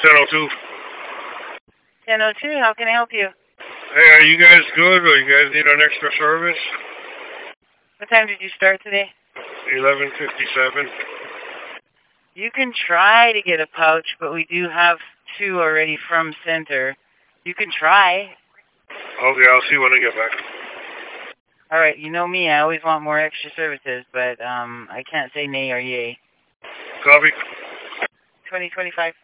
1002. 1002, how can I help you? Hey, are you guys good, or you guys need an extra service? What time did you start today? 11:57. You can try to get a pouch, but we do have 2 already from Center. You can try. Okay, I'll see when I get back. All right, you know me, I always want more extra services, but I can't say nay or yay. Copy. 2025.